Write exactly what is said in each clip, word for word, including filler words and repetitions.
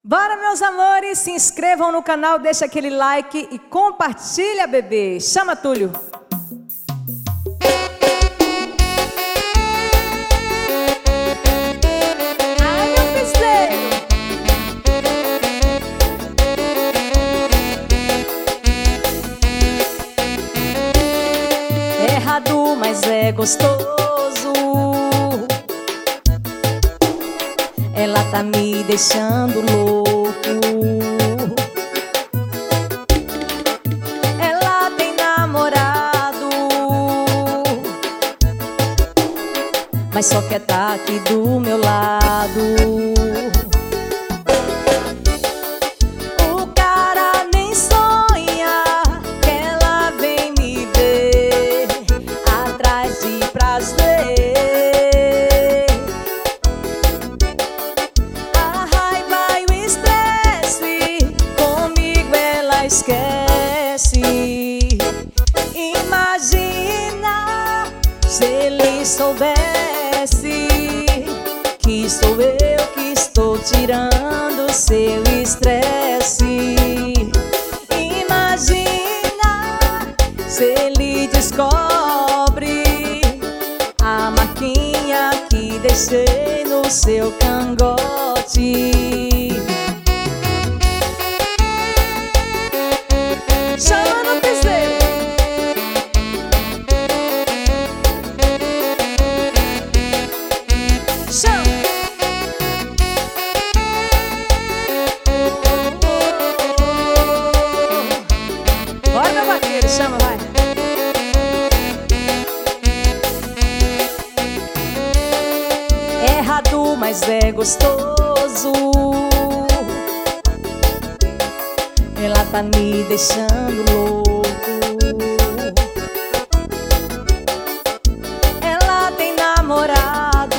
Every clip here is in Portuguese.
Bora, meus amores, se inscrevam no canal, deixa aquele like e compartilha, bebê. Chama, Túlio. Ai, meu pisteiro. Errado, mas é gostoso. Ela tá me deixando louco. Ela tem namorado, mas só quer tá aqui do meu lado. O cara nem sonha que ela vem me ver atrás de prazer. Esquece. Imagina se ele soubesse que sou eu que estou tirando seu estresse. Imagina se ele descobre a marquinha que deixei no seu cangote. Chama no piseiro. Chama. Bora, meu vaqueiro, chama, vai. Errado, mas é gostoso. Ela tá me deixando louco. Ela tem namorado,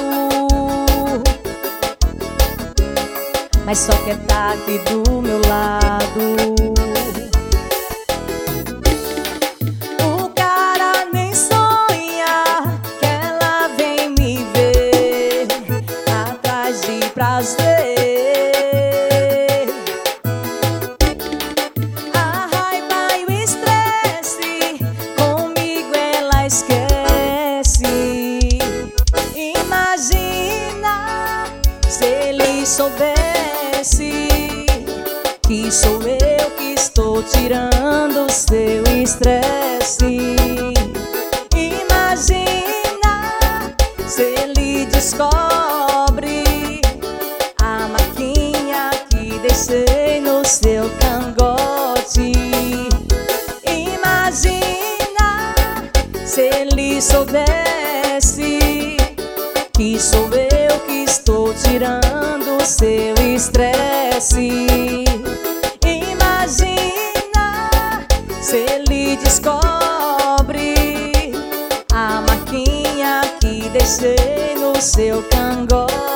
mas só quer tá aqui do meu lado. O cara nem sonha que ela vem me ver atrás de prazer. Esquece. Imagina se ele soubesse que sou eu que estou tirando seu estresse. Imagina se ele descobre a marquinha que deixei no seu cangote. Imagina se ele soubesse que sou eu que estou tirando seu estresse. Imagina se ele descobre a marquinha que deixei no seu cangote.